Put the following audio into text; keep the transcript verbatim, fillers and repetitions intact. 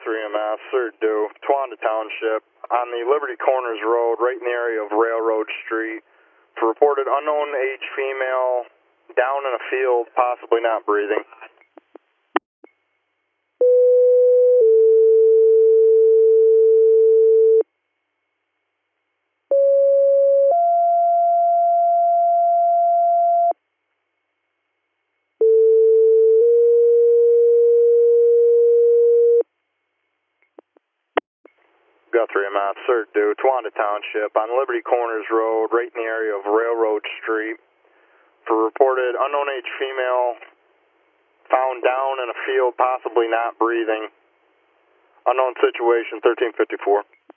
Guthrie M S, Third Due, Towanda Township, on the Liberty Corners Road, right in the area of Railroad Street, for reported unknown age female down in a field, possibly not breathing. Guthrie M S, Third Due, Towanda Township, on Liberty Corners Road, right in the area of Railroad Street, for reported unknown age female found down in a field, possibly not breathing. Unknown situation, thirteen fifty-four.